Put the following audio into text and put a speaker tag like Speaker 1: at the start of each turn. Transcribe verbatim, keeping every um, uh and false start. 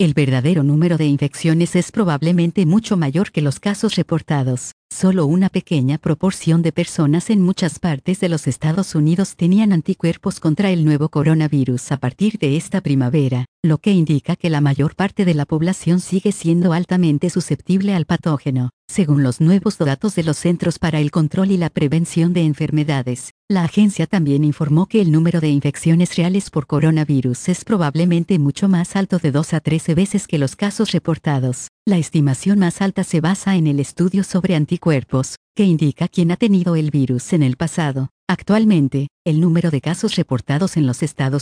Speaker 1: El verdadero número de infecciones es probablemente mucho mayor que los casos reportados. Solo una pequeña proporción de personas en muchas partes de los Estados Unidos tenían anticuerpos contra el nuevo coronavirus a partir de esta primavera, lo que indica que la mayor parte de la población sigue siendo altamente susceptible al patógeno. Según los nuevos datos de los Centros para el Control y la Prevención de Enfermedades, la agencia también informó que el número de infecciones reales por coronavirus es probablemente mucho más alto de dos a trece veces que los casos reportados. La estimación más alta se basa en el estudio sobre anticuerpos, que indica quién ha tenido el virus en el pasado. Actualmente, el número de casos reportados en los Estados